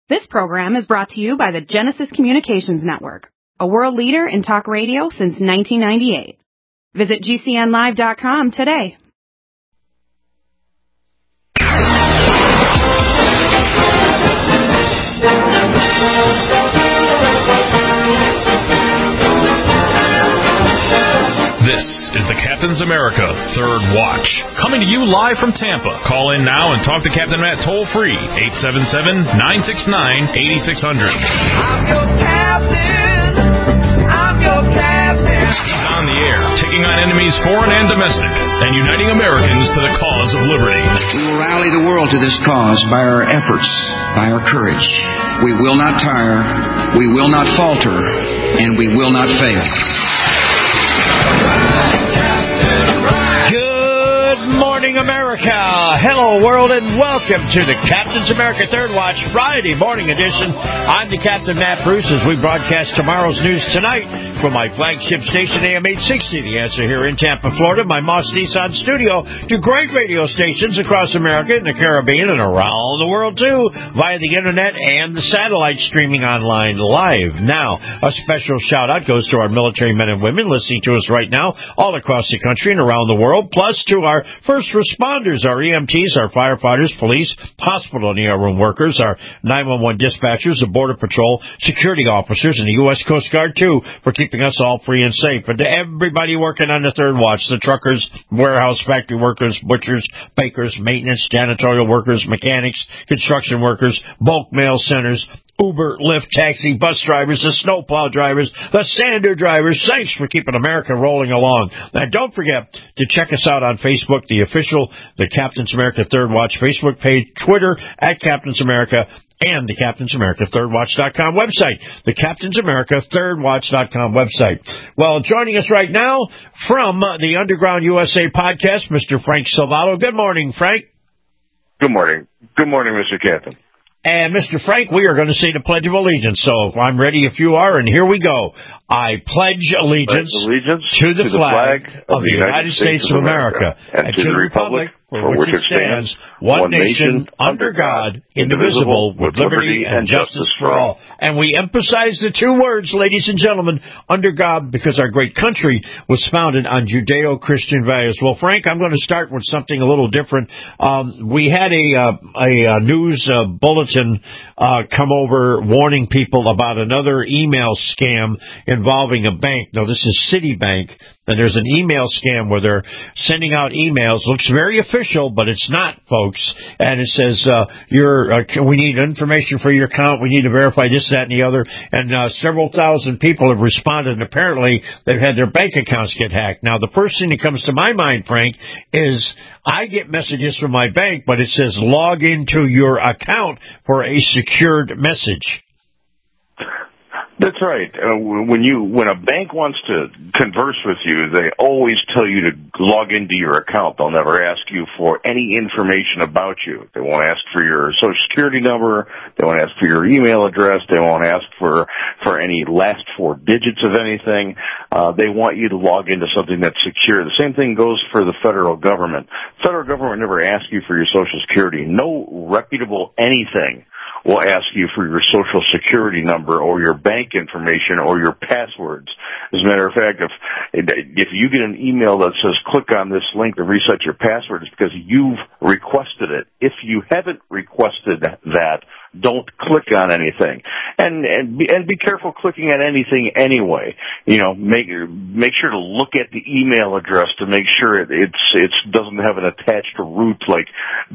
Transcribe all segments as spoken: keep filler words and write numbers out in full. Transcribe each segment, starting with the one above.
This program is brought to you by the Genesis Communications Network, a world leader in talk radio since nineteen ninety-eight. Visit G C N live dot com today. This is the Captain's America Third Watch, coming to you live from Tampa. Call in now and talk to Captain Matt toll-free, eight seven seven, nine six nine, eight six zero zero. I'm your captain. I'm your captain. He's on the air, taking on enemies foreign and domestic, and uniting Americans to the cause of liberty. We will rally the world to this cause by our efforts, by our courage. We will not tire, we will not falter, and we will not fail. Good morning, America. Hello, world, and welcome to the Captain's America Third Watch Friday morning edition. I'm the Captain, Matt Bruce, as we broadcast tomorrow's news tonight from my flagship station, A M eight sixty. The Answer here in Tampa, Florida. My Moss Nissan studio to great radio stations across America and the Caribbean and around the world, too, via the internet and the satellite streaming online live. Now, a special shout-out goes to our military men and women listening to us right now all across the country and around the world, plus to our first responders, our E M Ts, our firefighters, police, hospital and E R room workers, our nine one one dispatchers, the Border Patrol, security officers, and the U S Coast Guard, too, for keeping us all free and safe. And to everybody working on the Third Watch, the truckers, warehouse, factory workers, butchers, bakers, maintenance, janitorial workers, mechanics, construction workers, bulk mail centers, Uber, Lyft, taxi, bus drivers, the snowplow drivers, the sander drivers. Thanks for keeping America rolling along. Now, don't forget to check us out on Facebook, the official, the Captain's America Third Watch Facebook page, Twitter, at Captain's America, and the Captain's America Third Watch dot com website, the Captain's America Third Watch dot com website. Well, joining us right now from the Underground U S A podcast, Mister Frank Salvato. Good morning, Frank. Good morning. Good morning, Mister Captain. And, Mister Frank, we are going to say the Pledge of Allegiance. So if I'm ready, if you are, and here we go. I pledge allegiance, pledge allegiance to, the, to the flag, flag of the United, United States, States of America, America and, and to the republic for which it stands, one nation, under God, indivisible, with liberty and justice for all. And we emphasize the two words, ladies and gentlemen, under God, because our great country was founded on Judeo-Christian values. Well, Frank, I'm going to start with something a little different. Um, we had a, uh, a, a news uh, bulletin uh, come over warning people about another email scam involving a bank. Now, this is Citibank. And there's an email scam where they're sending out emails. Looks very official, but it's not, folks. And it says, uh, you're, uh, we need information for your account. We need to verify this, that, and the other. And uh, several thousand people have responded, and apparently they've had their bank accounts get hacked. Now, the first thing that comes to my mind, Frank, is I get messages from my bank, but it says log into your account for a secured message. That's right. Uh, when you when a bank wants to converse with you, they always tell you to log into your account. They'll never ask you for any information about you. They won't ask for your social security number. They won't ask for your email address. They won't ask for for any last four digits of anything. Uh, they want you to log into something that's secure. The same thing goes for the federal government. The federal government never asks you for your social security. No reputable anything will ask you for your social security number or your bank information or your passwords. As a matter of fact, if if you get an email that says click on this link to reset your password, it's because you've requested it. If you haven't requested that, don't click on anything. And and be, and be careful clicking on anything anyway. You know, make make sure to look at the email address to make sure it it's it doesn't have an attached root like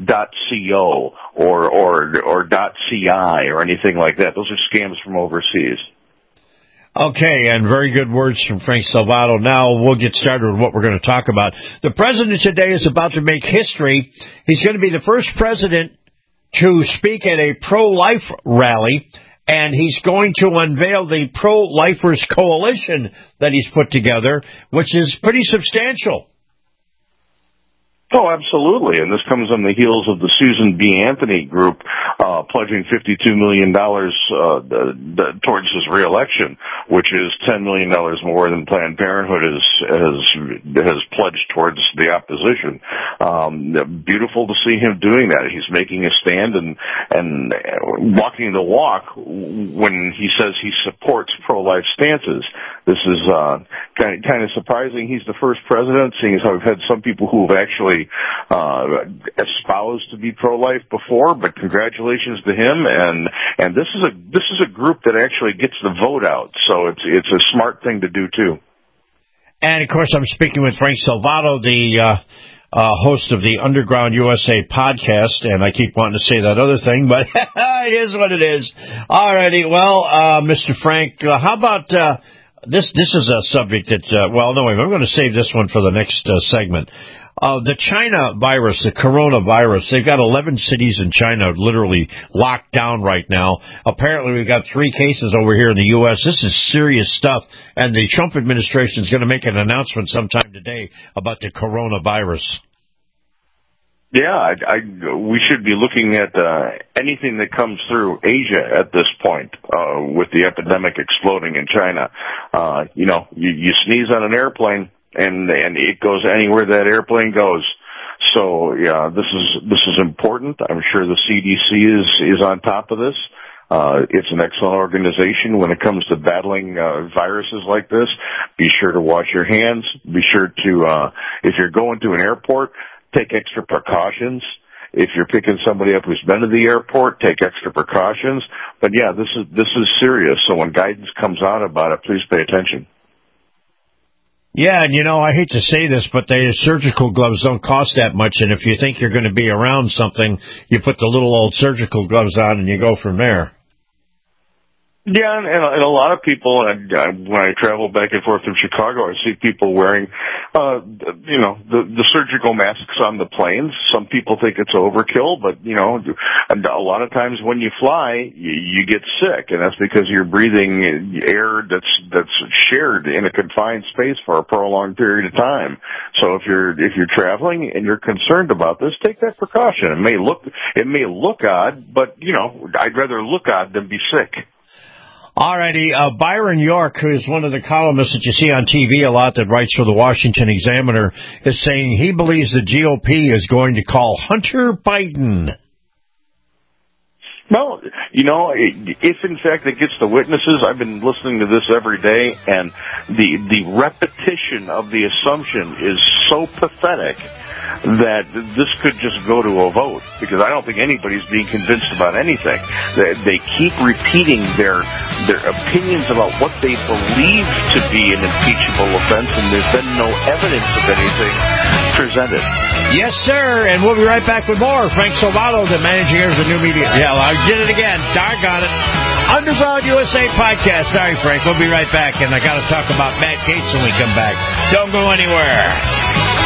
.co or or or .ci or anything like that. Those are scams from overseas. Okay, and very good words from Frank Salvato. Now we'll get started with what we're going to talk about. The president today is about to make history. He's going to be the first president to speak at a pro-life rally, and he's going to unveil the Pro-Lifers Coalition that he's put together, which is pretty substantial. Oh, absolutely. And this comes on the heels of the Susan B. Anthony group uh, pledging fifty-two million dollars uh, the, the, towards his reelection, which is ten million dollars more than Planned Parenthood has, has, has pledged towards the opposition. Um, beautiful to see him doing that. He's making a stand and, and walking the walk when he says he supports pro-life stances. This is uh, kind of, kind of surprising. He's the first president, seeing as how we've had some people who have actually Uh, espoused to be pro-life before, but congratulations to him. And and this is a this is a group that actually gets the vote out, so it's it's a smart thing to do too. And of course, I'm speaking with Frank Salvato, the uh, uh, host of the Underground U S A podcast, and I keep wanting to say that other thing, but it is what it is. All righty, well, uh, Mister Frank, uh, how about uh, this? This is a subject that uh, well, no, I'm going to save this one for the next uh, segment. Uh, the China virus, the coronavirus, they've got eleven cities in China literally locked down right now. Apparently we've got three cases over here in the U S. This is serious stuff, and the Trump administration is going to make an announcement sometime today about the coronavirus. Yeah, I, I, we should be looking at uh, anything that comes through Asia at this point, uh, with the epidemic exploding in China. Uh, you know, you, you sneeze on an airplane, and and it goes anywhere that airplane goes. So yeah, this is this is important. I'm sure the C D C is is on top of this. Uh, it's an excellent organization when it comes to battling uh, viruses like this. Be sure to wash your hands. Be sure to uh, if you're going to an airport, take extra precautions. If you're picking somebody up who's been to the airport, take extra precautions. But yeah, this is this is serious. So when guidance comes out about it, please pay attention. Yeah, and you know, I hate to say this, but the surgical gloves don't cost that much, and if you think you're going to be around something, you put the little old surgical gloves on and you go from there. Yeah, and, and a lot of people, and uh, when I travel back and forth from Chicago, I see people wearing, uh, you know, the, the surgical masks on the planes. Some people think it's overkill, but, you know, and a lot of times when you fly, you, you get sick, and that's because you're breathing air that's that's shared in a confined space for a prolonged period of time. So if you're if you're traveling and you're concerned about this, take that precaution. It may look it may look odd, but, you know, I'd rather look odd than be sick. All righty, uh, Byron York, who is one of the columnists that you see on T V a lot that writes for the Washington Examiner, is saying he believes the G O P is going to call Hunter Biden. Well, you know, if in fact it gets the witnesses, I've been listening to this every day, and the the repetition of the assumption is so pathetic that this could just go to a vote, because I don't think anybody's being convinced about anything. They, they keep repeating their their opinions about what they believe to be an impeachable offense, and there's been no evidence of anything presented. Yes, sir, and we'll be right back with more. Frank Salvato, the managing editor of the New Media. Yeah, I did it again. Doggone it. Underground U S A podcast. Sorry, Frank. We'll be right back, and I got to talk about Matt Gaetz when we come back. Don't go anywhere.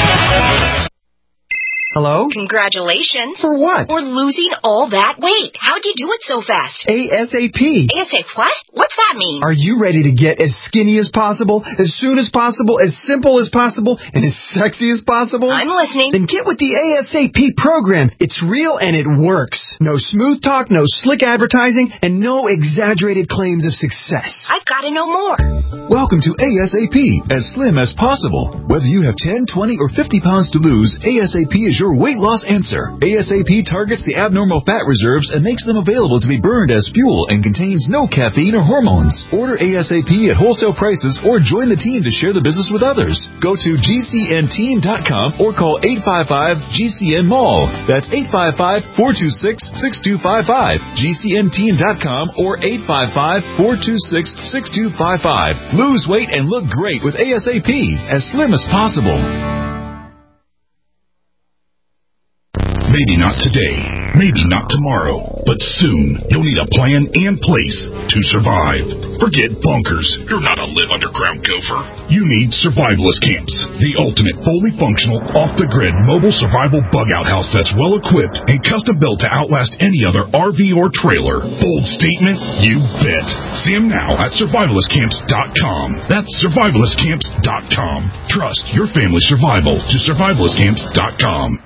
Hello? Congratulations. For what? For losing all that weight. How'd you do it so fast? ASAP. ASAP what? What's that mean? Are you ready to get as skinny as possible, as soon as possible, as simple as possible, and as sexy as possible? I'm listening. Then get with the ASAP program. It's real and it works. No smooth talk, no slick advertising, and no exaggerated claims of success. I've got to know more. Welcome to ASAP, as slim as possible. Whether you have ten, twenty, or fifty pounds to lose, ASAP is your weight loss answer. ASAP targets the abnormal fat reserves and makes them available to be burned as fuel and contains no caffeine or hormones. Order ASAP at wholesale prices or join the team to share the business with others. Go to G C N team dot com or call eight five five G C N mall. That's eight five five, four two six, six two five five. G C N team dot com or eight five five, four two six, six two five five. Lose weight and look great with ASAP, as slim as possible. Maybe not today, maybe not tomorrow, but soon you'll need a plan and place to survive. Forget bunkers. You're not a live underground gopher. You need survivalist camps, the ultimate fully functional, off-the-grid mobile survival bug-out house that's well-equipped and custom-built to outlast any other R V or trailer. Bold statement? You bet. See them now at survivalist camps dot com. That's survivalist camps dot com. Trust your family's survival to survivalist camps dot com.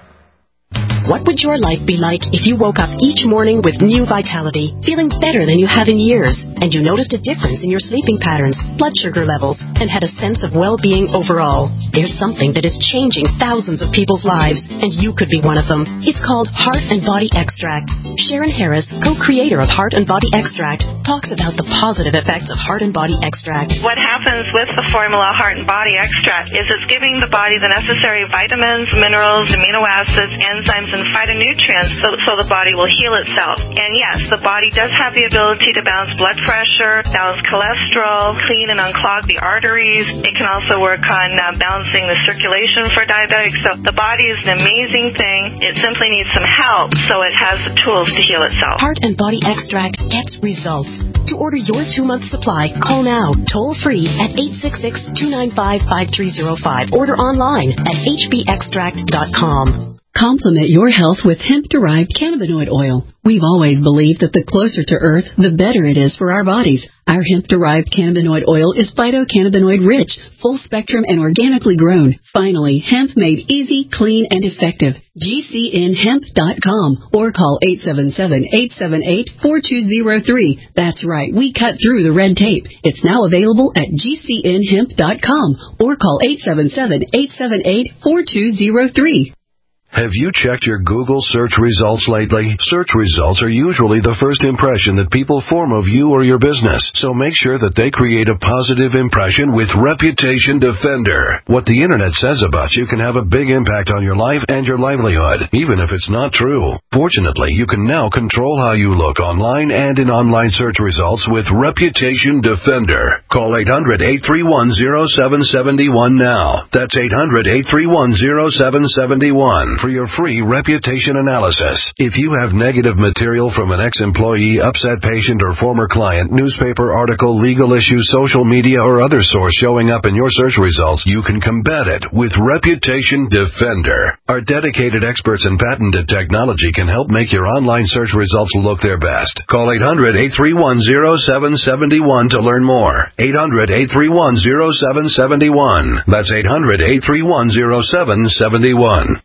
What would your life be like if you woke up each morning with new vitality, feeling better than you have in years, and you noticed a difference in your sleeping patterns, blood sugar levels, and had a sense of well-being overall? There's something that is changing thousands of people's lives, and you could be one of them. It's called Heart and Body Extract. Sharon Harris, co-creator of Heart and Body Extract, talks about the positive effects of Heart and Body Extract. What happens with the formula Heart and Body Extract is it's giving the body the necessary vitamins, minerals, amino acids, enzymes, and phytonutrients so, so the body will heal itself. And yes, the body does have the ability to balance blood pressure, balance cholesterol, clean and unclog the arteries. It can also work on uh, balancing the circulation for diabetics. So the body is an amazing thing. It simply needs some help so it has the tools to heal itself. Heart and Body Extract gets results. To order your two-month supply, call now, toll-free at eight six six, two nine five, five three zero five. Order online at h b extract dot com. Complement your health with hemp-derived cannabinoid oil. We've always believed that the closer to Earth, the better it is for our bodies. Our hemp-derived cannabinoid oil is phytocannabinoid-rich, full-spectrum, and organically grown. Finally, hemp made easy, clean, and effective. G C N hemp dot com or call eight seven seven, eight seven eight, four two zero three. That's right, we cut through the red tape. It's now available at G C N hemp dot com or call eight seven seven, eight seven eight, four two zero three. Have you checked your Google search results lately? Search results are usually the first impression that people form of you or your business, so make sure that they create a positive impression with Reputation Defender. What the Internet says about you can have a big impact on your life and your livelihood, even if it's not true. Fortunately, you can now control how you look online and in online search results with Reputation Defender. Call eight hundred, eight three one, zero seven seven one now. That's eight hundred, eight three one, zero seven seven one. For your free reputation analysis. If you have negative material from an ex-employee, upset patient, or former client, newspaper article, legal issue, social media, or other source showing up in your search results, you can combat it with Reputation Defender. Our dedicated experts in patented technology can help make your online search results look their best. Call eight hundred, eight three one, zero seven seven one to learn more. eight hundred, eight three one, zero seven seven one. That's eight hundred, eight three one, zero seven seven one.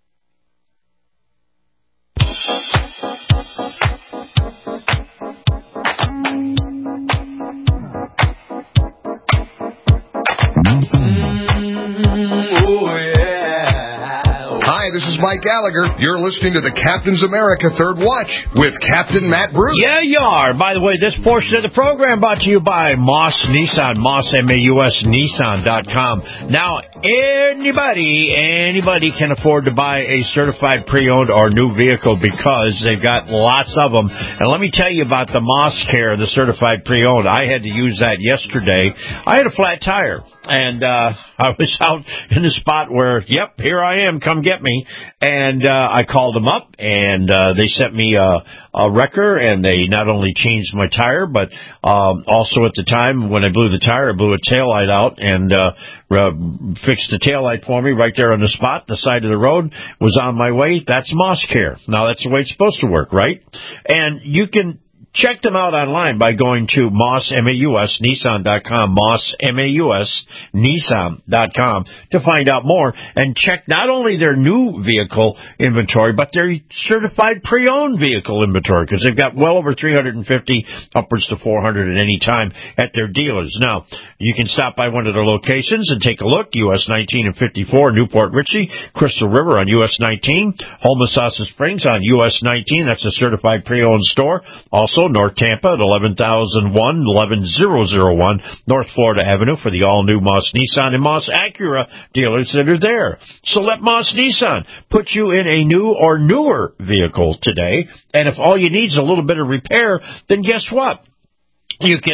This is Mike Gallagher. You're listening to the Captain's America Third Watch with Captain Matt Bruce. Yeah, you are. By the way, this portion of the program brought to you by Moss Nissan, Moss, M A U S, Nissan dot com. Now, anybody, anybody can afford to buy a certified pre-owned or new vehicle because they've got lots of them. And let me tell you about the Moss Care, the certified pre-owned. I had to use that yesterday. I had a flat tire. And uh I was out in a spot where, yep, here I am, come get me. And uh I called them up, and uh they sent me a, a wrecker, and they not only changed my tire, but um also at the time when I blew the tire, I blew a taillight out and uh, uh fixed the taillight for me right there on the spot. The side of the road was on my way. That's Moss Care. Now, that's the way it's supposed to work, right? And you can check them out online by going to Moss, M A U S, Nissan dot com, Moss, M A U S, Nissan dot com to find out more, and check not only their new vehicle inventory, but their certified pre-owned vehicle inventory, because they've got well over three hundred fifty, upwards to four hundred at any time at their dealers. Now, you can stop by one of their locations and take a look. U S nineteen and fifty-four, Newport Richey, Crystal River on U S nineteen, Homosassa Springs on U S nineteen, that's a certified pre-owned store. Also, North Tampa at eleven thousand one, eleven thousand one, North Florida Avenue for the all-new Moss Nissan and Moss Acura dealers that are there. So let Moss Nissan put you in a new or newer vehicle today, and if all you need is a little bit of repair, then guess what? You can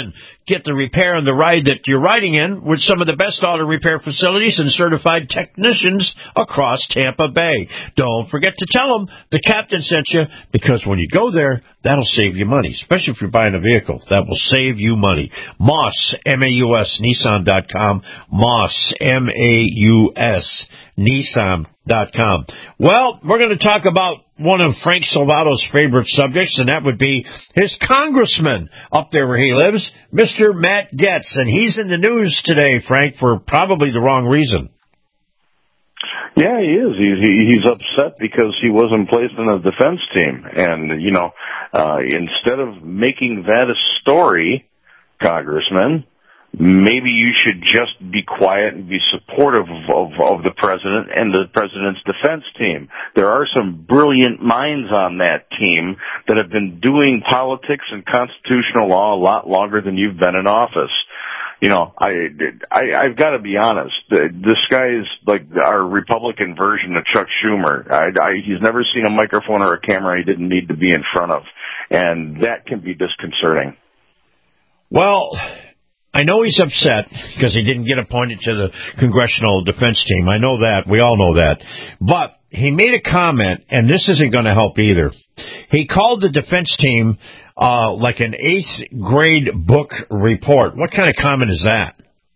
get the repair on the ride that you're riding in with some of the best auto repair facilities and certified technicians across Tampa Bay. Don't forget to tell them the captain sent you, because when you go there, that'll save you money, especially if you're buying a vehicle. That will save you money. Moss, M A U S, Nissan dot com. Moss, M A U S, Nissan dot com. Well, we're going to talk about one of Frank Salvato's favorite subjects, and that would be his congressman up there where he lives, Mister Matt Gaetz. And he's in the news today, Frank, for probably the wrong reason. Yeah, he is. He's, he's upset because he wasn't placed in the defense team. And, you know, uh, instead of making that a story, Congressman, maybe you should just be quiet and be supportive of, of the president and the president's defense team. There are some brilliant minds on that team that have been doing politics and constitutional law a lot longer than you've been in office. You know, I, I, I've got to be honest. This guy is like our Republican version of Chuck Schumer. I, I, he's never seen a microphone or a camera he didn't need to be in front of, and that can be disconcerting. Well, I know he's upset because he didn't get appointed to the Congressional Defense Team. I know that. We all know that. But he made a comment, and this isn't going to help either. He called the defense team uh, like an eighth grade book report. What kind of comment is that?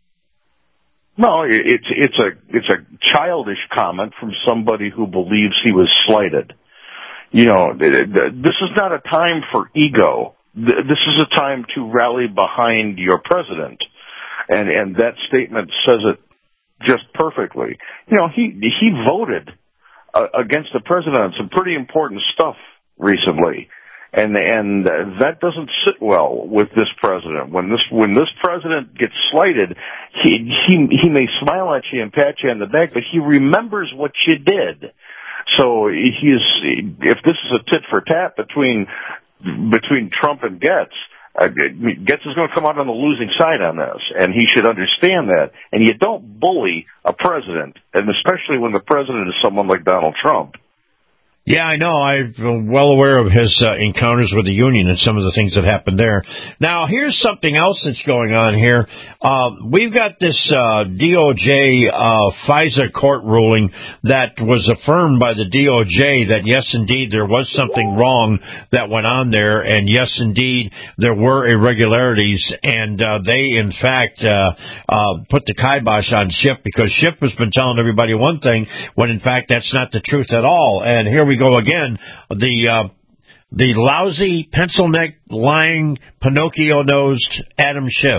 No, it's it's a it's a childish comment from somebody who believes he was slighted. You know, this is not a time for ego. This is a time to rally behind your president, and and that statement says it just perfectly. You know, he he voted uh, against the president on some pretty important stuff recently, and and that doesn't sit well with this president. When this when this president gets slighted, he he he may smile at you and pat you on the back, but he remembers what you did. So he's if this is a tit for tat between. between Trump and Gaetz, uh, Gaetz is going to come out on the losing side on this, and he should understand that. And you don't bully a president, and especially when the president is someone like Donald Trump. Yeah, I know. I'm well aware of his uh, encounters with the union and some of the things that happened there. Now, here's something else that's going on here. Uh, we've got this uh, D O J uh, FISA court ruling that was affirmed by the D O J that, yes, indeed, there was something wrong that went on there, and, yes, indeed, there were irregularities, and uh, they, in fact, uh, uh, put the kibosh on Schiff because Schiff has been telling everybody one thing when, in fact, that's not the truth at all. And here we We go again. The uh, the lousy, pencil-neck, lying, Pinocchio-nosed Adam Schiff.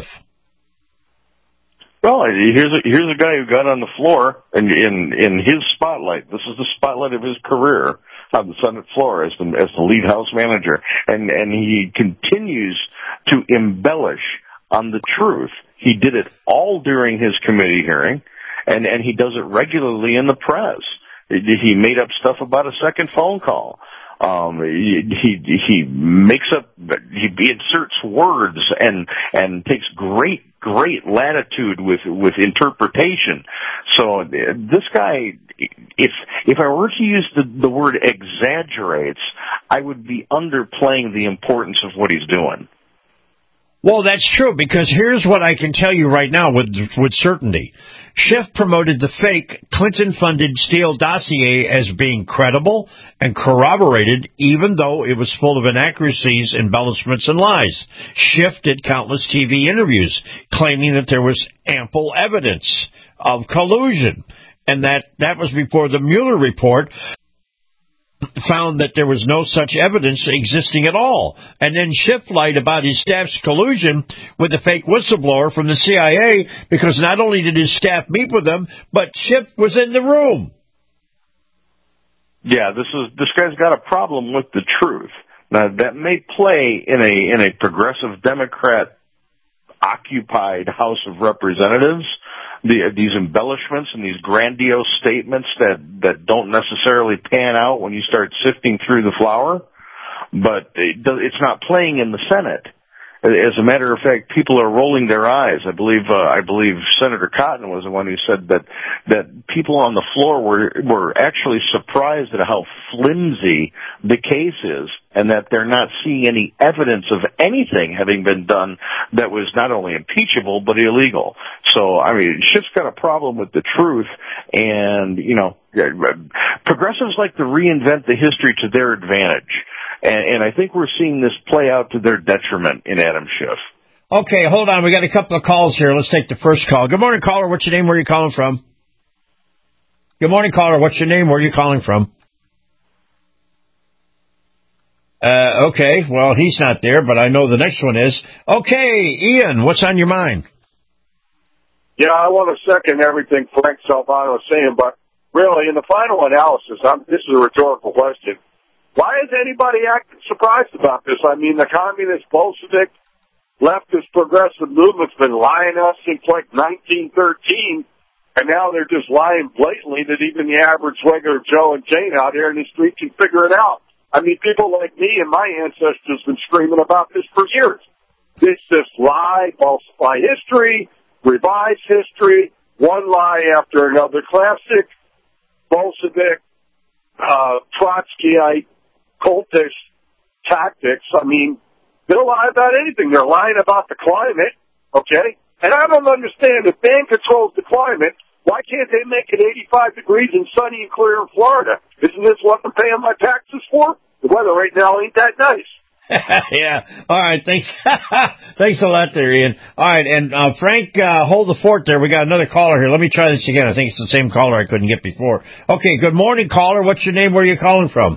Well, here's a, here's a guy who got on the floor in, in in his spotlight. This is the spotlight of his career on the Senate floor as the as the lead House manager, and and he continues to embellish on the truth. He did it all during his committee hearing, and and he does it regularly in the press. He made up stuff about a second phone call. Um, he, he, he makes up, he inserts words and, and takes great, great latitude with, with interpretation. So this guy, if, if I were to use the, the word exaggerates, I would be underplaying the importance of what he's doing. Well, that's true, because here's what I can tell you right now with with certainty. Schiff promoted the fake Clinton-funded Steele dossier as being credible and corroborated, even though it was full of inaccuracies, embellishments, and lies. Schiff did countless T V interviews claiming that there was ample evidence of collusion, and that that was before the Mueller report found that there was no such evidence existing at all. And then Schiff lied about his staff's collusion with the fake whistleblower from the C I A because not only did his staff meet with them, but Schiff was in the room. Yeah, this is this guy's got a problem with the truth. Now, that may play in a in a progressive Democrat occupied House of Representatives. The, these embellishments and these grandiose statements that, that don't necessarily pan out when you start sifting through the flour, but it does, it's not playing in the Senate. as a matter of fact, people are rolling their eyes. I believe uh, I believe Senator Cotton was the one who said that that people on the floor were were actually surprised at how flimsy the case is, and that they're not seeing any evidence of anything having been done that was not only impeachable but illegal. So, I mean, Schiff's got a problem with the truth, and, you know, progressives like to reinvent the history to their advantage. And, and I think we're seeing this play out to their detriment in Adam Schiff. Okay, hold on. We got a couple of calls here. Let's take the first call. Good morning, caller. What's your name? Where are you calling from? Good morning, caller. What's your name? Where are you calling from? Uh, okay, well, he's not there, but I know the next one is. Okay, Ian, what's on your mind? Yeah, I want to second everything Frank Salvato is saying, but really, in the final analysis, I'm, this is a rhetorical question. Why is anybody acting surprised about this? I mean, the communist, Bolshevik, leftist, progressive movement's been lying to us since like nineteen thirteen, and now they're just lying blatantly that even the average regular Joe and Jane out here in the street can figure it out. I mean, people like me and my ancestors have been screaming about this for years. It's this lie, falsify history, revise history, one lie after another. Classic Bolshevik, uh, Trotskyite, cultish tactics. I mean, they'll lie about anything. They're lying about the climate, okay? And I don't understand, if man controls the climate, why can't they make it eighty-five degrees and sunny and clear in Florida? Isn't this what I'm paying my taxes for? The weather right now ain't that nice. Yeah. All right. Thanks. Thanks a lot there, Ian. All right. And uh, Frank, uh, hold the fort there. We got another caller here. Let me try this again. I think it's the same caller I couldn't get before. Okay. Good morning, caller. What's your name? Where are you calling from?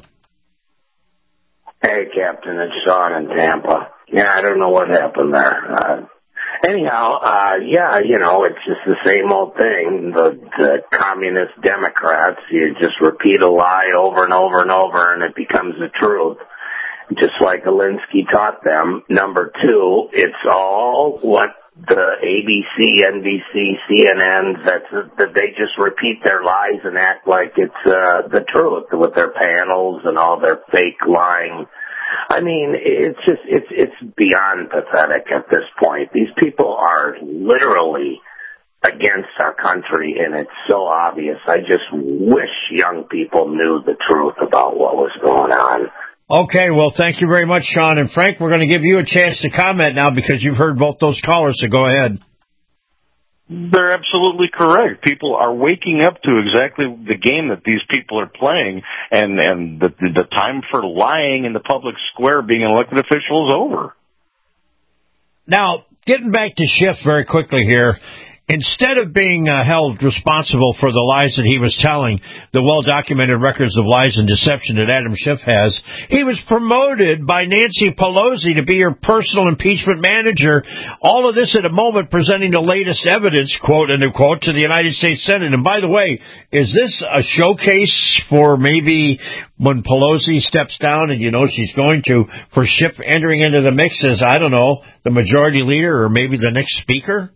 Hey, Captain. It's Sean in Tampa. Yeah, I don't know what happened there. Uh, anyhow, uh, yeah, you know, it's just the same old thing. The, the communist Democrats, you just repeat a lie over and over and over, and it becomes the truth. Just like Alinsky taught them. Number two, it's all what the A B C, N B C, C N N, that's, that they just repeat their lies and act like it's uh, the truth with their panels and all their fake lying. I mean, it's just, it's, it's beyond pathetic at this point. These people are literally against our country, and it's so obvious. I just wish young people knew the truth about what was going on. Okay, well, thank you very much, Sean. And Frank, we're going to give you a chance to comment now because you've heard both those callers, so go ahead. They're absolutely correct. People are waking up to exactly the game that these people are playing, and, and the, the time for lying in the public square being an elected official is over. Now, getting back to Schiff very quickly here, instead of being uh, held responsible for the lies that he was telling, the well-documented records of lies and deception that Adam Schiff has, he was promoted by Nancy Pelosi to be her personal impeachment manager. All of this at a moment presenting the latest evidence, quote and quote, to the United States Senate. And by the way, is this a showcase for maybe when Pelosi steps down, and you know she's going to, for Schiff entering into the mix as, I don't know, the majority leader or maybe the next speaker?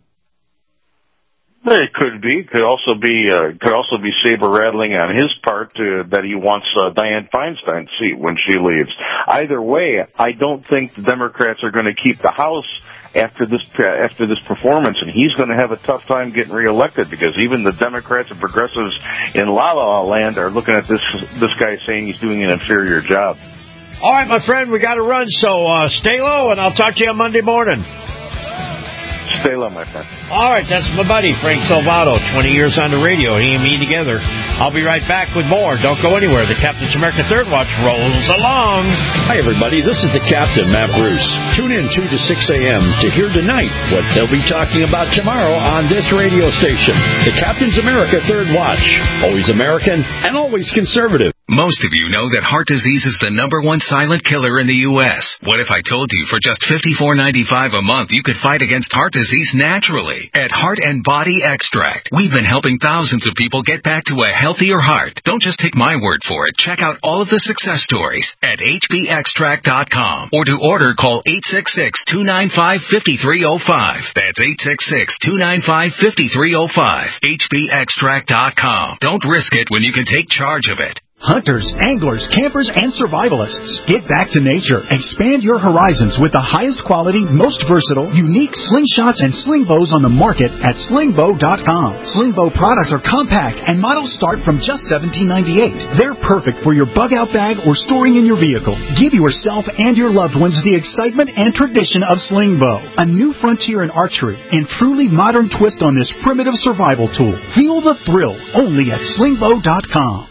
It could be. Could also be. Uh, could also be saber rattling on his part uh, that he wants uh, Dianne Feinstein's seat when she leaves. Either way, I don't think the Democrats are going to keep the House after this uh, after this performance, and he's going to have a tough time getting reelected because even the Democrats and progressives in La La Land are looking at this this guy saying he's doing an inferior job. All right, my friend, we got to run, so uh, stay low, and I'll talk to you on Monday morning. Stay low, my friend. All right, that's my buddy, Frank Salvato, twenty years on the radio, he and me together. I'll be right back with more. Don't go anywhere. The Captain's America Third Watch rolls along. Hi, everybody. This is the Captain, Matt Bruce. Tune in two to six a.m. to hear tonight what they'll be talking about tomorrow on this radio station. The Captain's America Third Watch. Always American and always conservative. Most of you know that heart disease is the number one silent killer in the U S What if I told you for just fifty-four ninety-five a month you could fight against heart disease naturally? At Heart and Body Extract, we've been helping thousands of people get back to a healthier heart. Don't just take my word for it. Check out all of the success stories at H B extract dot com, or to order, call eight six six, two nine five, five three zero five. That's eight six six, two nine five, five three zero five. H B extract dot com. Don't risk it when you can take charge of it. Hunters, anglers, campers, and survivalists. Get back to nature. Expand your horizons with the highest quality, most versatile, unique slingshots and sling bows on the market at sling bow dot com. Sling bow products are compact and models start from just seventeen ninety-eight. They're perfect for your bug out bag or storing in your vehicle. Give yourself and your loved ones the excitement and tradition of sling bow. A new frontier in archery and truly modern twist on this primitive survival tool. Feel the thrill only at sling bow dot com.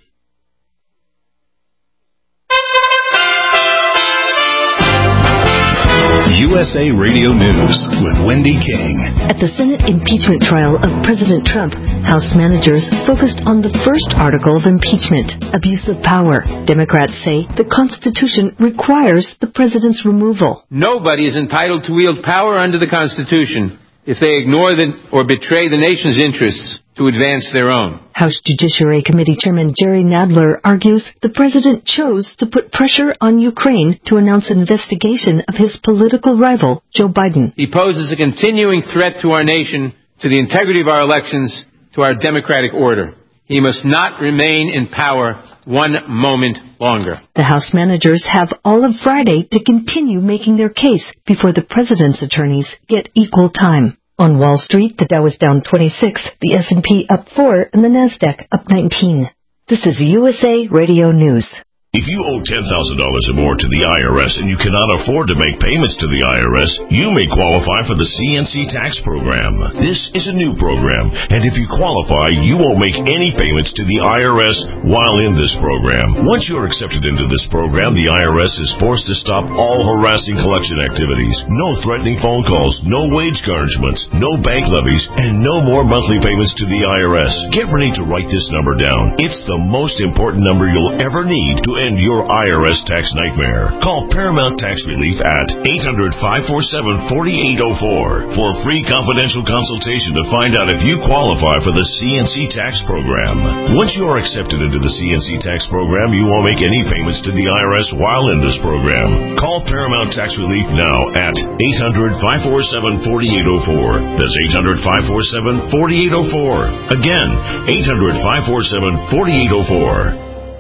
U S A Radio News with Wendy King. At the Senate impeachment trial of President Trump, House managers focused on the first article of impeachment, abuse of power. Democrats say the Constitution requires the president's removal. Nobody is entitled to wield power under the Constitution if they ignore the, or betray the nation's interests to advance their own. House Judiciary Committee Chairman Jerry Nadler argues the president chose to put pressure on Ukraine to announce an investigation of his political rival, Joe Biden. He poses a continuing threat to our nation, to the integrity of our elections, to our democratic order. He must not remain in power one moment longer. The House managers have all of Friday to continue making their case before the president's attorneys get equal time. On Wall Street, the Dow is down twenty-six, the S and P up four, and the Nasdaq up nineteen. This is U S A Radio News. If you owe ten thousand dollars or more to the I R S and you cannot afford to make payments to the I R S, you may qualify for the C N C tax program. This is a new program, and if you qualify, you won't make any payments to the I R S while in this program. Once you're accepted into this program, the I R S is forced to stop all harassing collection activities. No threatening phone calls, no wage garnishments, no bank levies, and no more monthly payments to the I R S. Get ready to write this number down. It's the most important number you'll ever need to end your I R S tax nightmare. Call Paramount Tax Relief at eight hundred, five four seven, four eight zero four for a free confidential consultation to find out if you qualify for the C N C tax program. Once you are accepted into the C N C tax program, you won't make any payments to the I R S while in this program. Call Paramount Tax Relief now at eight hundred, five four seven, four eight zero four. That's eight hundred, five four seven, four eight zero four. Again, eight hundred, five four seven, four eight zero four.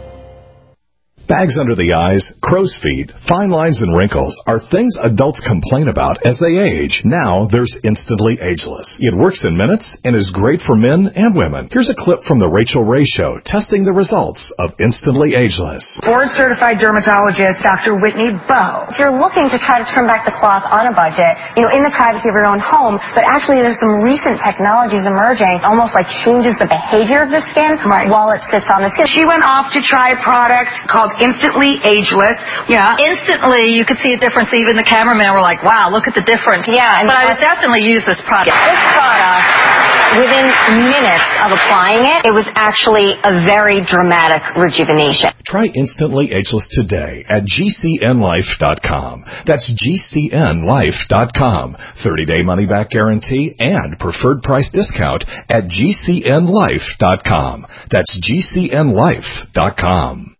Bags under the eyes, crow's feet, fine lines, and wrinkles are things adults complain about as they age. Now there's Instantly Ageless. It works in minutes and is great for men and women. Here's a clip from the Rachel Ray Show testing the results of Instantly Ageless. Board-certified dermatologist Doctor Whitney Bowe. If you're looking to try to trim back the cloth on a budget, you know, in the privacy of your own home, but actually there's some recent technologies emerging, almost like changes the behavior of the skin right. while it sits on the skin. She went off to try a product called Instantly Ageless. Yeah. Instantly, you could see a difference. Even the cameramen were like, wow, look at the difference. Yeah. And but I would definitely use this product. This product, within minutes of applying it, it was actually a very dramatic rejuvenation. Try Instantly Ageless today at G C N life dot com. That's G C N life dot com. thirty-day money-back guarantee and preferred price discount at G C N life dot com. That's G C N life dot com.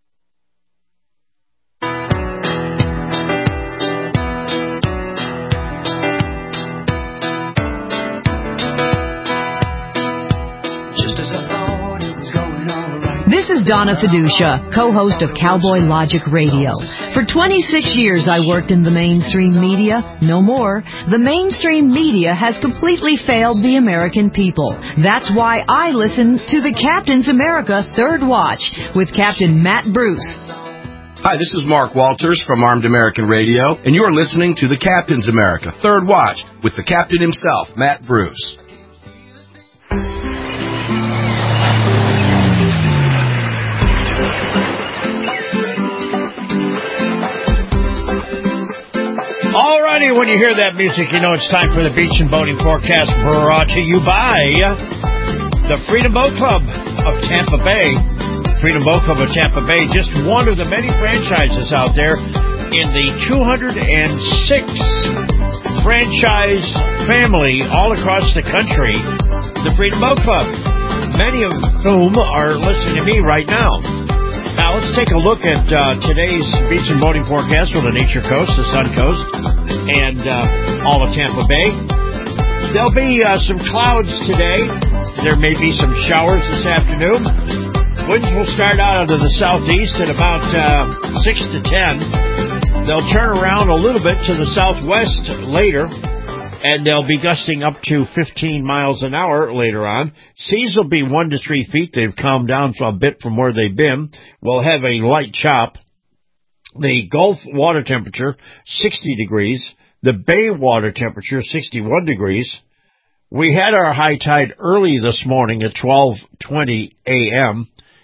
This is Donna Fiducia, co-host of Cowboy Logic Radio. For twenty-six years I worked in the mainstream media. No more. The mainstream media has completely failed the American people. That's why I listen to the Captain's America Third Watch with Captain Matt Bruce. Hi, this is Mark Walters from Armed American Radio, and you're listening to the Captain's America Third Watch with the Captain himself, Matt Bruce. Alrighty, when you hear that music, you know it's time for the Beach and Boating Forecast, brought to you by the Freedom Boat Club of Tampa Bay. Freedom Boat Club of Tampa Bay, just one of the many franchises out there in the two hundred six franchise family all across the country, the Freedom Boat Club, many of whom are listening to me right now. Now, let's take a look at uh, today's beach and boating forecast for the Nature Coast, the Sun Coast, and uh, all of Tampa Bay. There'll be uh, some clouds today. There may be some showers this afternoon. Winds will start out of the southeast at about uh, six to ten. They'll turn around a little bit to the southwest later, and they'll be gusting up to fifteen miles an hour later on. Seas will be one to three feet. They've calmed down a bit from where they've been. We'll have a light chop. The Gulf water temperature, sixty degrees. The Bay water temperature, sixty-one degrees. We had our high tide early this morning at twelve twenty a.m.,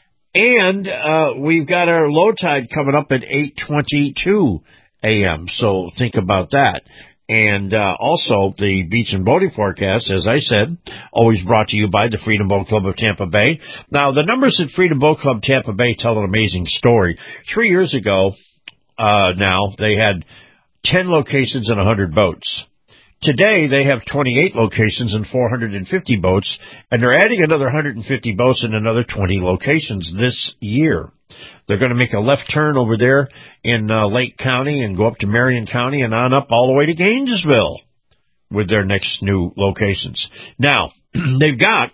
and uh, we've got our low tide coming up at eight twenty-two a.m., so think about that. And uh, also the beach and boating forecast, as I said, always brought to you by the Freedom Boat Club of Tampa Bay. Now, the numbers at Freedom Boat Club Tampa Bay tell an amazing story. Three years ago uh, now, they had ten locations and one hundred boats. Today, they have twenty-eight locations and four hundred fifty boats, and they're adding another one hundred fifty boats and another twenty locations this year. They're going to make a left turn over there in uh, Lake County and go up to Marion County and on up all the way to Gainesville with their next new locations. Now, they've got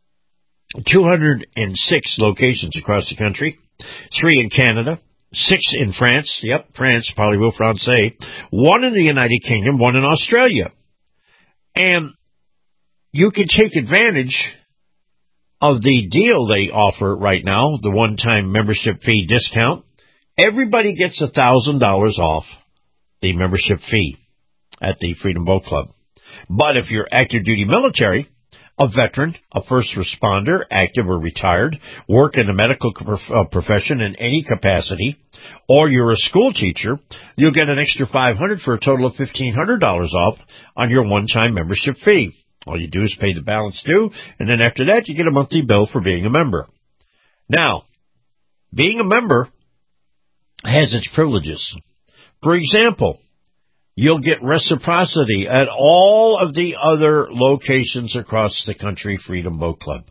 two hundred six locations across the country, three in Canada, six in France, yep, France, Parlez-vous-Français, one in the United Kingdom, one in Australia. And you can take advantage of the deal they offer right now, the one-time membership fee discount. Everybody gets one thousand dollars off the membership fee at the Freedom Boat Club. But if you're active duty military, a veteran, a first responder, active or retired, work in the medical profession in any capacity, or you're a school teacher, you'll get an extra five hundred dollars for a total of fifteen hundred dollars off on your one-time membership fee. All you do is pay the balance due, and then after that, you get a monthly bill for being a member. Now, being a member has its privileges. For example, you'll get reciprocity at all of the other locations across the country Freedom Boat Club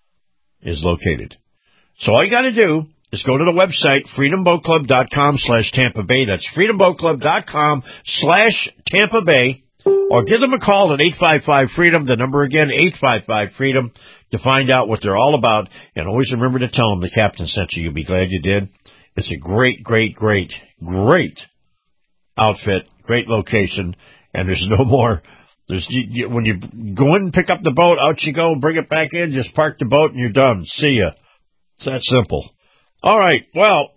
is located. So all you got to do is go to the website, freedomboatclub.com slash Tampa Bay. That's freedomboatclub.com slash Tampa Bay. Or give them a call at eight five five freedom, the number again, eight five five freedom, to find out what they're all about. And always remember to tell them the captain sent you. You'll be glad you did. It's a great, great, great, great outfit, great location, and there's no more. There's you, you, when you go in and pick up the boat, out you go, bring it back in, just park the boat, and you're done. See ya. It's that simple. All right, well,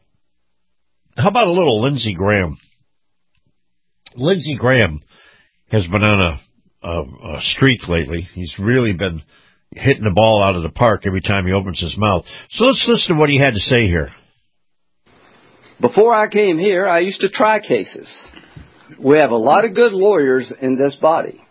how about a little Lindsey Graham? Lindsey Graham has been on a, a, a streak lately. He's really been hitting the ball out of the park every time he opens his mouth. So let's listen to what he had to say here. Before I came here, I used to try cases. We have a lot of good lawyers in this body.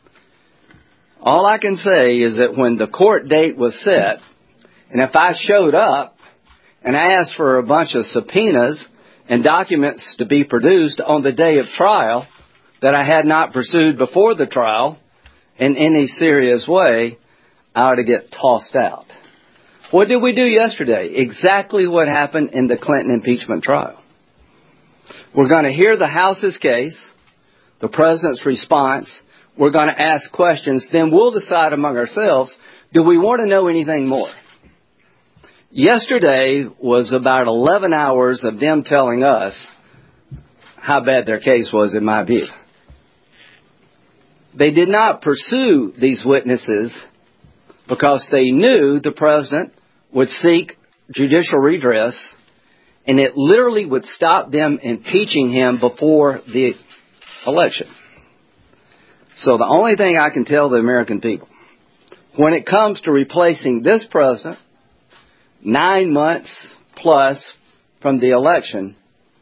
All I can say is that when the court date was set, and if I showed up and asked for a bunch of subpoenas and documents to be produced on the day of trial that I had not pursued before the trial in any serious way, I ought to get tossed out. What did we do yesterday? Exactly what happened in the Clinton impeachment trial. We're going to hear the House's case, the President's response. We're going to ask questions. Then we'll decide among ourselves, do we want to know anything more? Yesterday was about eleven hours of them telling us how bad their case was, in my view. They did not pursue these witnesses because they knew the President would seek judicial redress, and it literally would stop them impeaching him before the election. So the only thing I can tell the American people, when it comes to replacing this President, nine months plus from the election,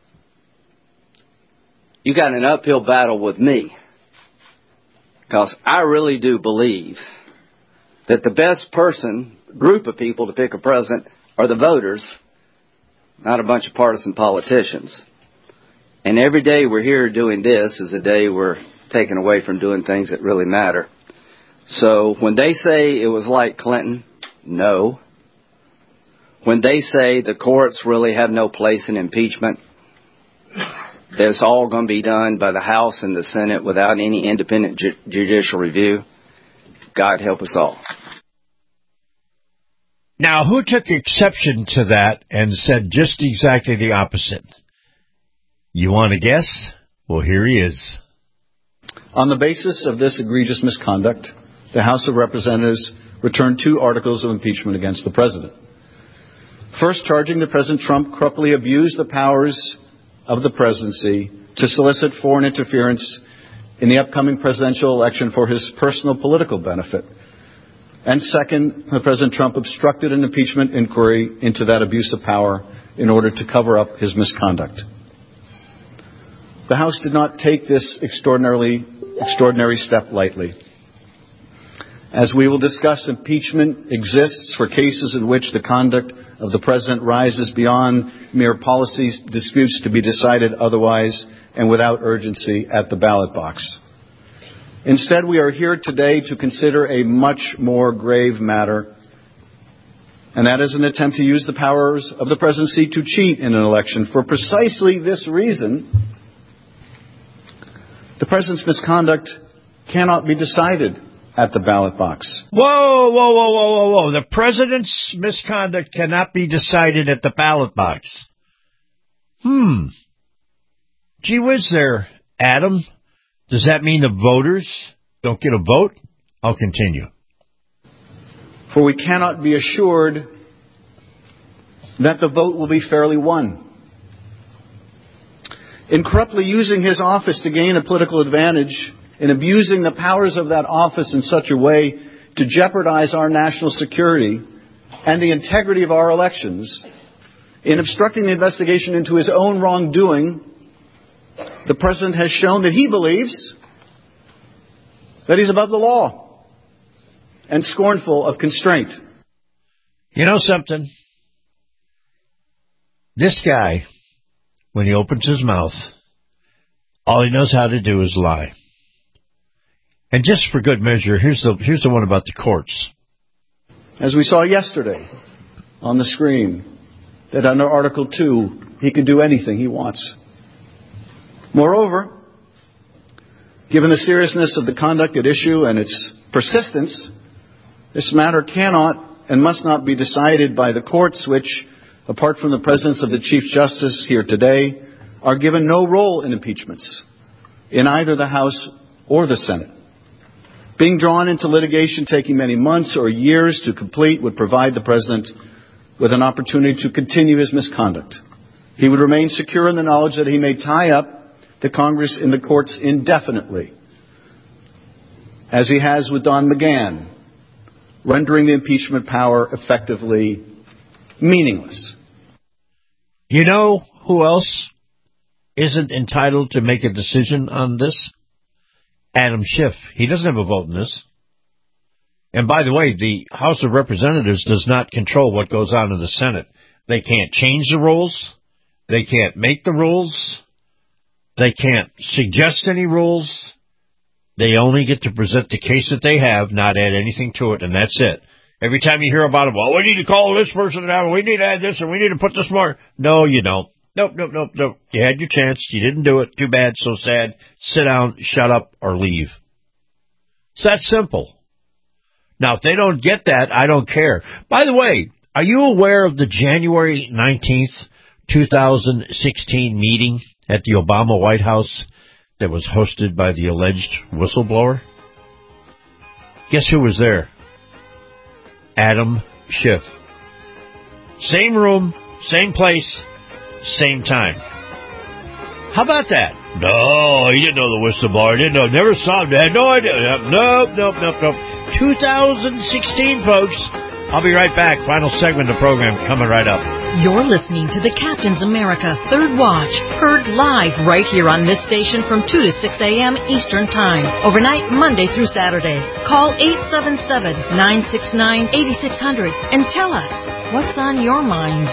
you got an uphill battle with me. Because I really do believe that the best person, group of people to pick a president are the voters, not a bunch of partisan politicians. And every day we're here doing this is a day we're taken away from doing things that really matter. So when they say it was like Clinton, no. When they say the courts really have no place in impeachment, that's all going to be done by the House and the Senate without any independent ju- judicial review, God help us all. Now, who took exception to that and said just exactly the opposite? You want to guess? Well, here he is. On the basis of this egregious misconduct, the House of Representatives returned two articles of impeachment against the President. First, charging that President Trump corruptly abused the powers of the presidency to solicit foreign interference in the upcoming presidential election for his personal political benefit. And second, President Trump obstructed an impeachment inquiry into that abuse of power in order to cover up his misconduct. The House did not take this extraordinarily extraordinary step lightly. As we will discuss, impeachment exists for cases in which the conduct of the President rises beyond mere policy disputes to be decided otherwise and without urgency at the ballot box. Instead, we are here today to consider a much more grave matter, and that is an attempt to use the powers of the presidency to cheat in an election. For precisely this reason, the President's misconduct cannot be decided at the ballot box. Whoa, whoa, whoa, whoa, whoa, whoa. The President's misconduct cannot be decided at the ballot box. Hmm. Gee whiz there, Adam. Does that mean the voters don't get a vote? I'll continue. For we cannot be assured that the vote will be fairly won. In corruptly using his office to gain a political advantage, in abusing the powers of that office in such a way to jeopardize our national security and the integrity of our elections, in obstructing the investigation into his own wrongdoing, the President has shown that he believes that he's above the law and scornful of constraint. You know something? This guy, when he opens his mouth, all he knows how to do is lie. And just for good measure, here's the here's the one about the courts. As we saw yesterday on the screen, that under Article two, he can do anything he wants. Moreover, given the seriousness of the conduct at issue and its persistence, this matter cannot and must not be decided by the courts, which, apart from the presence of the Chief Justice here today, are given no role in impeachments in either the House or the Senate. Being drawn into litigation taking many months or years to complete would provide the President with an opportunity to continue his misconduct. He would remain secure in the knowledge that he may tie up the Congress in the courts indefinitely, as he has with Don McGahn, rendering the impeachment power effectively meaningless. You know who else isn't entitled to make a decision on this? Adam Schiff. He doesn't have a vote in this. And by the way, the House of Representatives does not control what goes on in the Senate. They can't change the rules. They can't make the rules. They can't suggest any rules. They only get to present the case that they have, not add anything to it, and that's it. Every time you hear about it, well, we need to call this person down, we need to add this, and we need to put this more. No, you don't. Nope, nope, nope, nope. You had your chance. You didn't do it. Too bad. So sad. Sit down, shut up, or leave. It's that simple. Now, if they don't get that, I don't care. By the way, are you aware of the January nineteenth, twenty sixteen meeting at the Obama White House that was hosted by the alleged whistleblower? Guess who was there? Adam Schiff. Same room, same place, same time. How about that? No, he didn't know the whistleblower. Didn't know. Never saw him. Had no idea. Nope, nope, nope, nope. twenty sixteen, folks. I'll be right back. Final segment of the program coming right up. You're listening to the Captain's America Third Watch, heard live right here on this station from two to six a.m. Eastern Time, overnight Monday through Saturday. Call eight seven seven, nine six nine, eight six zero zero and tell us what's on your mind.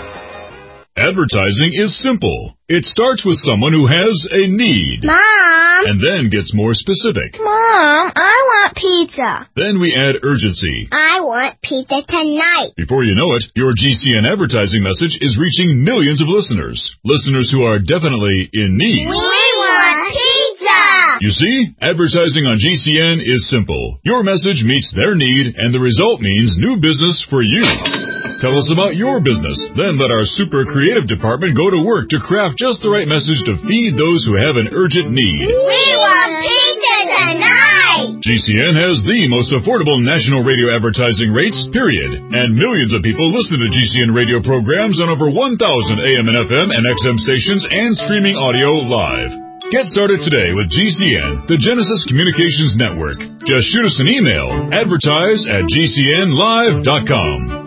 Advertising is simple. It starts with someone who has a need. Mom! And then gets more specific. Mom, I want pizza. Then we add urgency. I want pizza tonight. Before you know it, your G C N advertising message is reaching millions of listeners. Listeners who are definitely in need. We want pizza! You see, advertising on G C N is simple. Your message meets their need, and the result means new business for you. Tell us about your business. Then let our super creative department go to work to craft just the right message to feed those who have an urgent need. We want pizza tonight! G C N has the most affordable national radio advertising rates, period. And millions of people listen to G C N radio programs on over one thousand A M and F M and X M stations and streaming audio live. Get started today with G C N, the Genesis Communications Network. Just shoot us an email, advertise at G C N live dot com.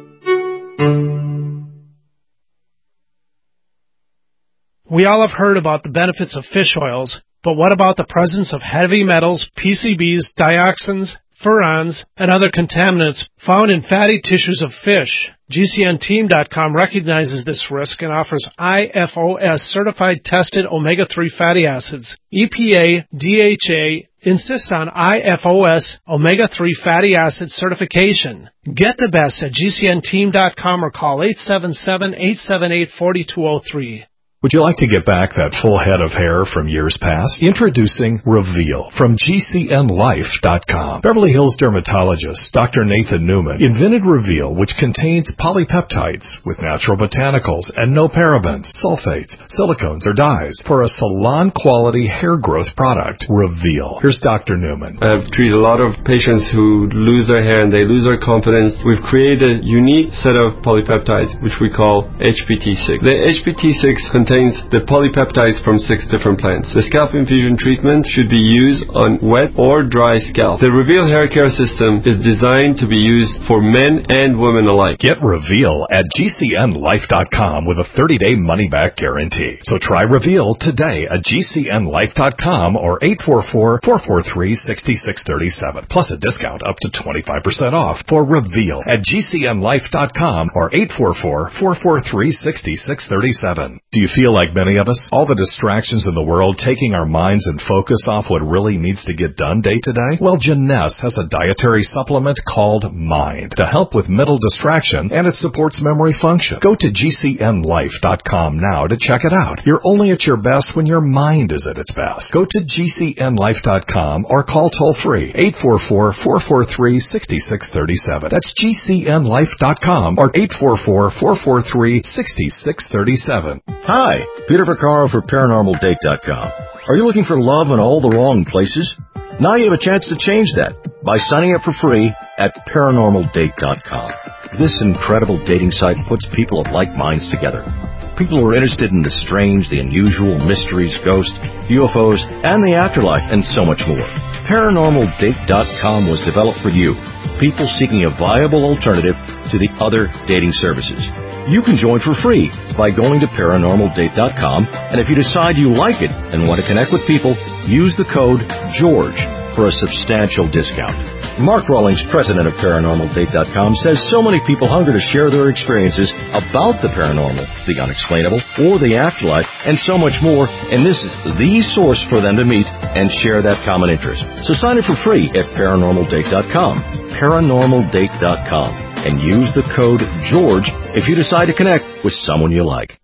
We all have heard about the benefits of fish oils, but what about the presence of heavy metals, P C Bs, dioxins, furans, and other contaminants found in fatty tissues of fish? G C N team dot com recognizes this risk and offers I F O S certified tested omega three fatty acids. E P A, D H A insist on I F O S omega three fatty acid certification. Get the best at G C N team dot com or call eight seven seven, eight seven eight, four two zero three. Would you like to get back that full head of hair from years past? Introducing Reveal from G C N life dot com. Beverly Hills dermatologist Doctor Nathan Newman invented Reveal, which contains polypeptides with natural botanicals and no parabens, sulfates, silicones, or dyes for a salon-quality hair growth product. Reveal. Here's Doctor Newman. I've treated a lot of patients who lose their hair and they lose their confidence. We've created a unique set of polypeptides, which we call H P T six. The H P T six contains the polypeptides from six different plants. The scalp infusion treatment should be used on wet or dry scalp. The Reveal hair care system is designed to be used for men and women alike. Get Reveal at G C N life dot com with a thirty-day money-back guarantee. So try Reveal today at G C N life dot com or eight four four, four four three, six six three seven, plus a discount up to twenty-five percent off for Reveal at G C N life dot com or eight four four, four four three, six six three seven. Do you feel like many of us, all the distractions in the world taking our minds and focus off what really needs to get done day to day? Well, Jeunesse has a dietary supplement called Mind to help with mental distraction, and it supports memory function. Go to G C N life dot com now to check it out. You're only at your best when your mind is at its best. Go to G C N life dot com or call toll-free eight four four, four four three, six six three seven. That's G C N life dot com or eight four four, four four three, six six three seven. Hi, Peter Vaccaro for Paranormal Date dot com. Are you looking for love in all the wrong places? Now you have a chance to change that by signing up for free at Paranormal Date dot com. This incredible dating site puts people of like minds together. People who are interested in the strange, the unusual, mysteries, ghosts, U F Os, and the afterlife, and so much more. Paranormal Date dot com was developed for you, people seeking a viable alternative to the other dating services. You can join for free by going to Paranormal Date dot com, and if you decide you like it and want to connect with people, use the code GEORGE for a substantial discount. Mark Rawlings, president of Paranormal Date dot com, says so many people hunger to share their experiences about the paranormal, the unexplainable, or the afterlife, and so much more, and this is the source for them to meet and share that common interest. So sign up for free at Paranormal Date dot com, Paranormal Date dot com, and use the code GEORGE if you decide to connect with someone you like.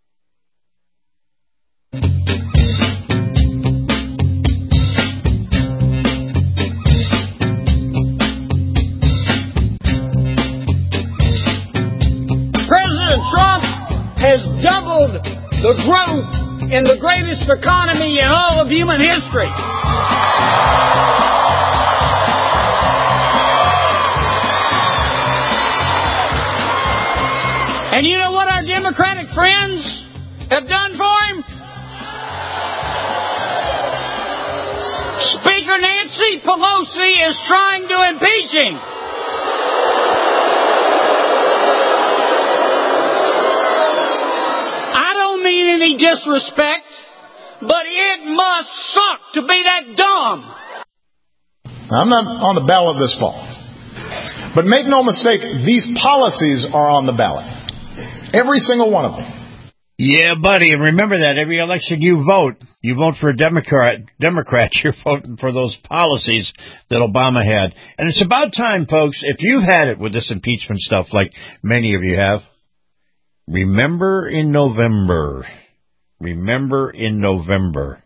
President Trump has doubled the growth in the greatest economy in all of human history. And you know what our Democratic friends have done for him? Speaker Nancy Pelosi is trying to impeach him. I don't mean any disrespect, but it must suck to be that dumb. I'm not on the ballot this fall. But make no mistake, these policies are on the ballot. Every single one of them. Yeah, buddy, and remember that every election you vote, you vote for a Democrat, Democrat, you're voting for those policies that Obama had. And it's about time, folks, if you've had it with this impeachment stuff like many of you have, remember in November, remember in November,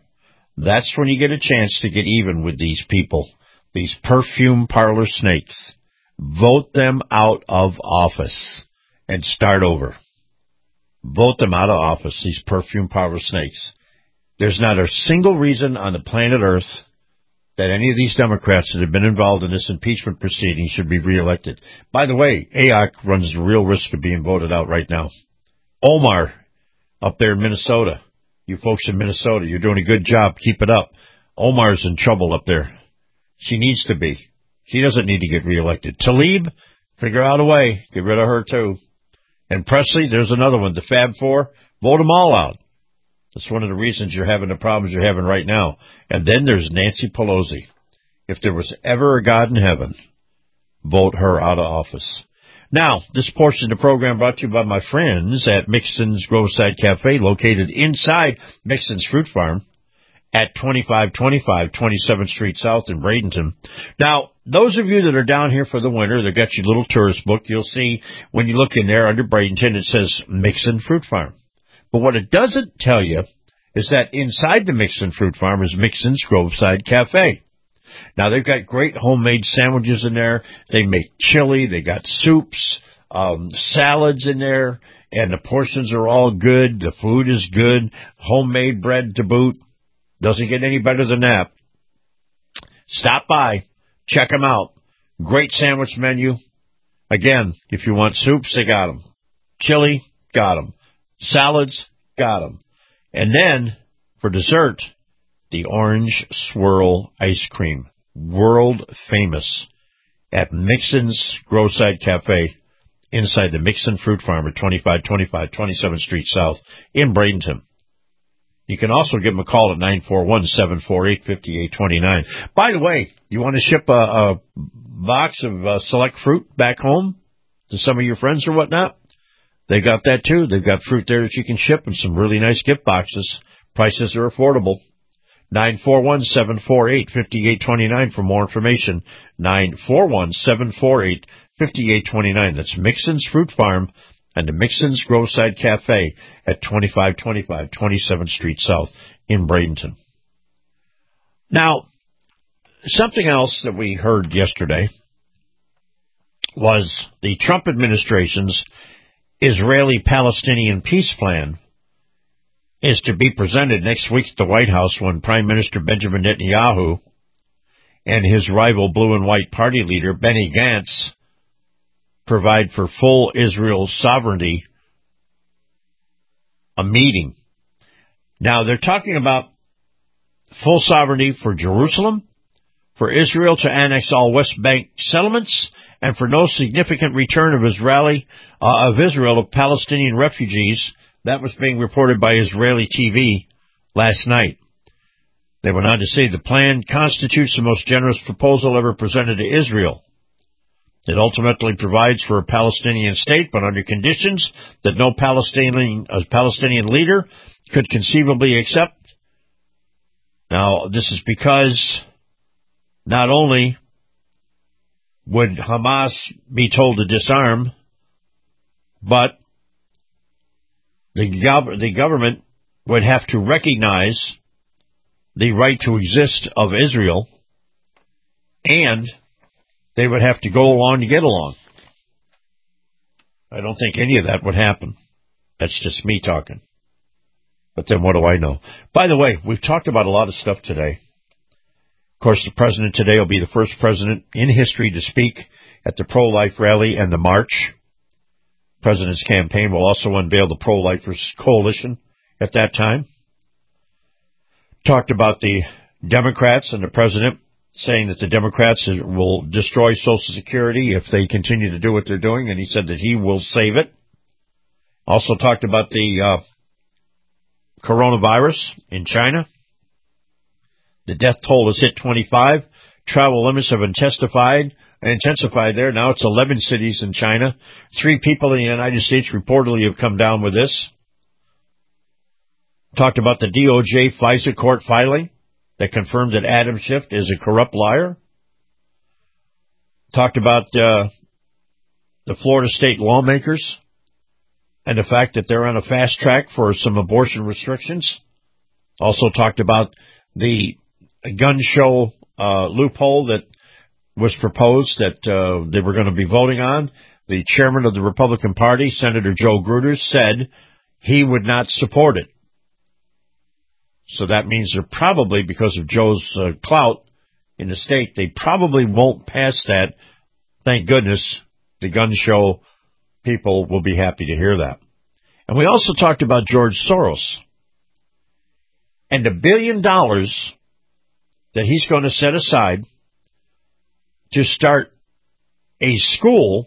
That's when you get a chance to get even with these people, these perfume parlor snakes. Vote them out of office and start over. Vote them out of office, these perfume parlor snakes. There's not a single reason on the planet Earth that any of these Democrats that have been involved in this impeachment proceeding should be reelected. By the way, A O C runs the real risk of being voted out right now. Omar, up there in Minnesota. You folks in Minnesota, you're doing a good job. Keep it up. Omar's in trouble up there. She needs to be. She doesn't need to get reelected. Tlaib, figure out a way. Get rid of her, too. And Presley, there's another one. The Fab Four, vote them all out. That's one of the reasons you're having the problems you're having right now. And then there's Nancy Pelosi. If there was ever a God in heaven, vote her out of office. Now, this portion of the program brought to you by my friends at Mixon's Groveside Cafe, located inside Mixon's Fruit Farm at twenty-five twenty-five twenty-seventh Street South in Bradenton. Now, those of you that are down here for the winter, they've got your little tourist book. You'll see when you look in there under Bradenton, it says Mixon Fruit Farm. But what it doesn't tell you is that inside the Mixon Fruit Farm is Mixon's Groveside Cafe. Now, they've got great homemade sandwiches in there. They make chili. They got soups, um, salads in there, and the portions are all good. The food is good. Homemade bread to boot. Doesn't get any better than that. Stop by. Check them out. Great sandwich menu. Again, if you want soups, they got them. Chili, got them. Salads, got them. And then, for dessert, the orange swirl ice cream. World famous at Mixon's Groveside Cafe inside the Mixon Fruit Farm at twenty-five twenty-five twenty-seventh Street South in Bradenton. You can also give them a call at nine four one, seven four eight, five eight two nine. By the way, you want to ship a, a box of uh, select fruit back home to some of your friends or whatnot? They got that too. They've got fruit there that you can ship and some really nice gift boxes. Prices are affordable. nine four one, seven four eight, five eight two nine for more information. nine four one, seven four eight, five eight two nine. That's Mixon's Fruit Farm and the Mixon's Groveside Cafe at twenty-five twenty-five twenty-seventh Street South in Bradenton. Now, something else that we heard yesterday was the Trump administration's Israeli-Palestinian peace plan is to be presented next week at the White House when Prime Minister Benjamin Netanyahu and his rival blue and white party leader Benny Gantz provide for full Israel sovereignty a meeting. Now, they're talking about full sovereignty for Jerusalem, for Israel to annex all West Bank settlements, and for no significant return of Israeli uh, of Israel of Palestinian refugees. That was being reported by Israeli T V last night. They went on to say the plan constitutes the most generous proposal ever presented to Israel. It ultimately provides for a Palestinian state, but under conditions that no Palestinian uh, Palestinian leader could conceivably accept. Now, this is because not only would Hamas be told to disarm, but the, gov- the government would have to recognize the right to exist of Israel, and they would have to go along to get along. I don't think any of that would happen. That's just me talking. But then what do I know? By the way, we've talked about a lot of stuff today. Of course, the president today will be the first president in history to speak at the pro-life rally and the march. The president's campaign will also unveil the pro-lifers coalition at that time. Talked about the Democrats and the president saying that the Democrats will destroy Social Security if they continue to do what they're doing, and he said that he will save it. Also talked about the uh, coronavirus in China. The death toll has hit twenty-five. Travel limits have intensified, intensified there. Now it's eleven cities in China. Three people in the United States reportedly have come down with this. Talked about the D O J FISA court filing that confirmed that Adam Schiff is a corrupt liar. Talked about uh, the Florida state lawmakers and the fact that they're on a fast track for some abortion restrictions. Also talked about the gun show uh, loophole that was proposed that uh, they were going to be voting on, the chairman of the Republican Party, Senator Joe Gruters, said he would not support it. So that means they're probably, because of Joe's uh, clout in the state, they probably won't pass that. Thank goodness. The gun show people will be happy to hear that. And we also talked about George Soros and the billion dollars that he's going to set aside to start a school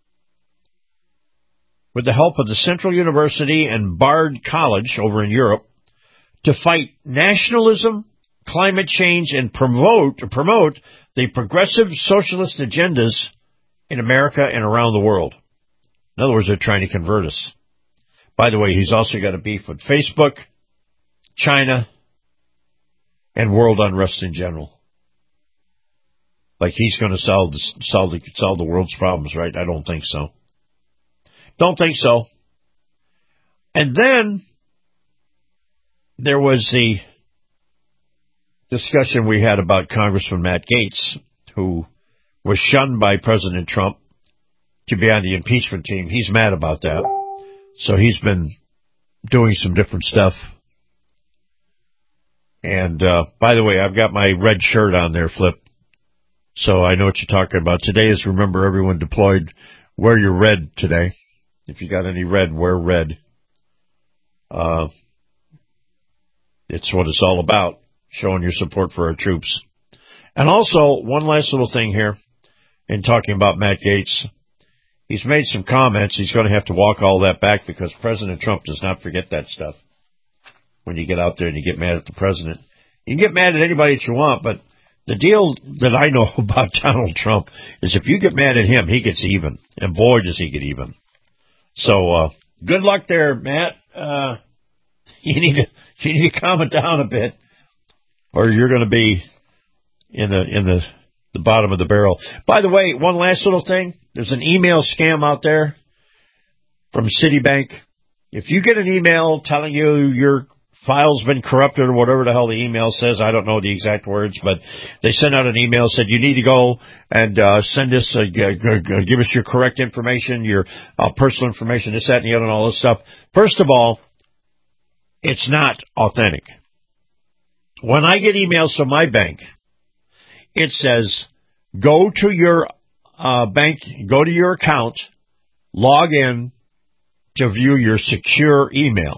with the help of the Central University and Bard College over in Europe to fight nationalism, climate change, and promote promote the progressive socialist agendas in America and around the world. In other words, they're trying to convert us. By the way, he's also got a beef with Facebook, China, and world unrest in general. Like he's going to solve the, solve the, solve the world's problems, right? I don't think so. Don't think so. And then there was the discussion we had about Congressman Matt Gaetz, who was shunned by President Trump to be on the impeachment team. He's mad about that. So he's been doing some different stuff. And, uh, by the way, I've got my red shirt on there, Flip. So I know what you're talking about. Today is Remember Everyone Deployed. Wear your red today. If you got any red, wear red. Uh, it's what it's all about, showing your support for our troops. And also, one last little thing here, in talking about Matt Gaetz. He's made some comments. He's going to have to walk all that back because President Trump does not forget that stuff. When you get out there and you get mad at the president. You can get mad at anybody that you want, but the deal that I know about Donald Trump is if you get mad at him, he gets even. And boy, does he get even. So, uh, good luck there, Matt. Uh, you need to, you need to calm it down a bit, or you're going to be in the, in the, the bottom of the barrel. By the way, one last little thing. There's an email scam out there from Citibank. If you get an email telling you your file's been corrupted or whatever the hell the email says, I don't know the exact words, but they sent out an email, said you need to go and uh, send us, uh, g- g- give us your correct information, your uh, personal information, this, that, and the other, and all this stuff. First of all, it's not authentic. When I get emails from my bank, it says, go to your uh, bank, go to your account, log in to view your secure email.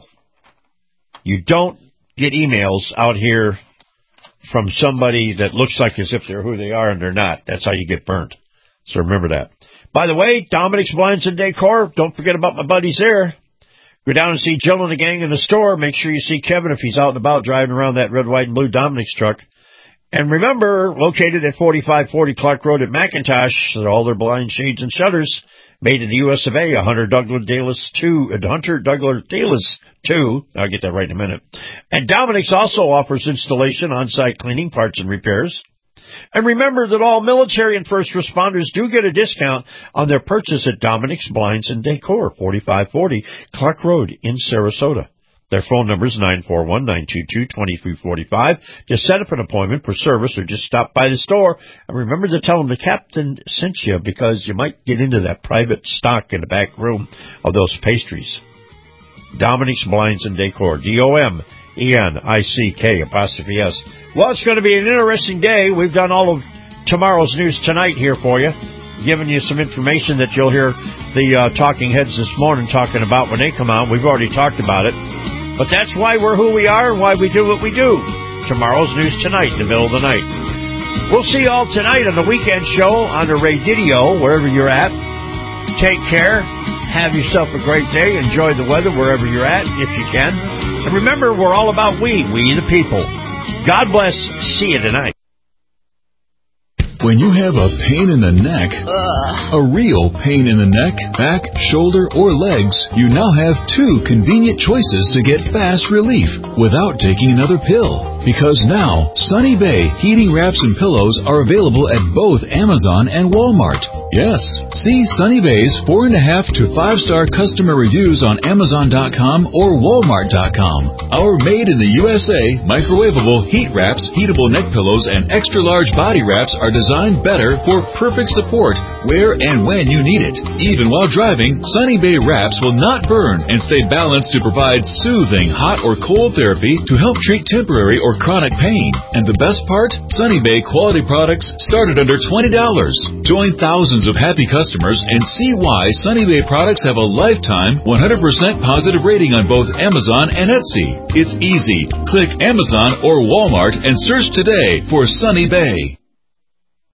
You don't get emails out here from somebody that looks like as if they're who they are and they're not. That's how you get burnt. So remember that. By the way, Dominic's Blinds and Decor. Don't forget about my buddies there. Go down and see Jill and the gang in the store. Make sure you see Kevin if he's out and about driving around that red, white, and blue Dominic's truck. And remember, located at forty-five forty Clark Road at McIntosh, all their blinds, shades, and shutters, made in the U S of A, Hunter Douglas Dalis two, Hunter Douglas Dalis two, I'll get that right in a minute. And Dominic's also offers installation, on-site cleaning, parts, and repairs. And remember that all military and first responders do get a discount on their purchase at Dominic's Blinds and Decor, forty-five forty Clark Road in Sarasota. Their phone number is nine four one, nine two two, two three four five. Just set up an appointment for service or just stop by the store. And remember to tell them the captain sent you because you might get into that private stock in the back room of those pastries. Dominic's Blinds and Decor, D O M E N I C K apostrophe S. Well, it's going to be an interesting day. We've done all of tomorrow's news tonight here for you, giving you some information that you'll hear the uh, talking heads this morning talking about when they come on. We've already talked about it. But that's why we're who we are and why we do what we do. Tomorrow's news tonight in the middle of the night. We'll see you all tonight on the weekend show on the radio, wherever you're at. Take care. Have yourself a great day. Enjoy the weather wherever you're at, if you can. And remember, we're all about we, we the people. God bless. See you tonight. When you have a pain in the neck, Ugh. a real pain in the neck, back, shoulder, or legs, you now have two convenient choices to get fast relief without taking another pill. Because now, Sunny Bay heating wraps and pillows are available at both Amazon and Walmart. Yes, see Sunny Bay's four and a half to five star customer reviews on Amazon dot com or Walmart dot com. Our made in the U S A microwavable heat wraps, heatable neck pillows, and extra large body wraps are designed better for perfect support where and when you need it. Even while driving, Sunny Bay wraps will not burn and stay balanced to provide soothing hot or cold therapy to help treat temporary or chronic pain. And the best part? Sunny Bay quality products start at under twenty dollars. Join thousands of happy customers and see why Sunny Bay products have a lifetime one hundred percent positive rating on both Amazon and Etsy. It's easy. Click Amazon or Walmart and search today for Sunny Bay.